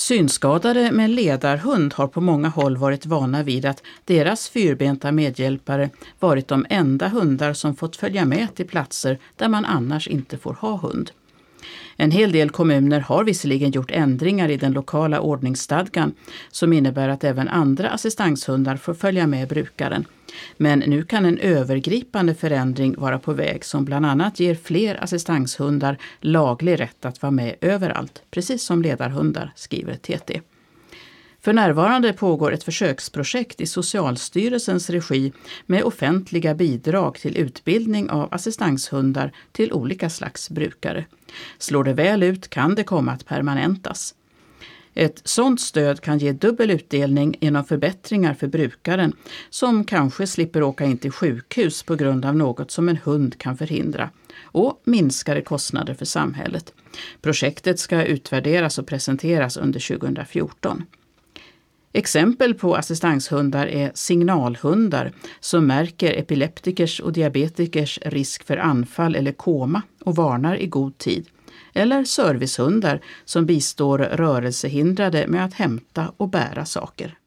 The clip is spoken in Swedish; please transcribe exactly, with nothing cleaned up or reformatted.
Synskadade med ledarhund har på många håll varit vana vid att deras fyrbenta medhjälpare varit de enda hundar som fått följa med till platser där man annars inte får ha hund. En hel del kommuner har visserligen gjort ändringar i den lokala ordningsstadgan som innebär att även andra assistanshundar får följa med brukaren. Men nu kan en övergripande förändring vara på väg som bland annat ger fler assistanshundar laglig rätt att vara med överallt, precis som ledarhundar, skriver T T. För närvarande pågår ett försöksprojekt i Socialstyrelsens regi med offentliga bidrag till utbildning av assistanshundar till olika slags brukare. Slår det väl ut kan det komma att permanentas. Ett sådant stöd kan ge dubbel utdelning genom förbättringar för brukaren som kanske slipper åka in till sjukhus på grund av något som en hund kan förhindra och minskade kostnader för samhället. Projektet ska utvärderas och presenteras under tjugohundrafjorton. Exempel på assistanshundar är signalhundar som märker epileptikers och diabetikers risk för anfall eller koma och varnar i god tid. Eller servicehundar som bistår rörelsehindrade med att hämta och bära saker.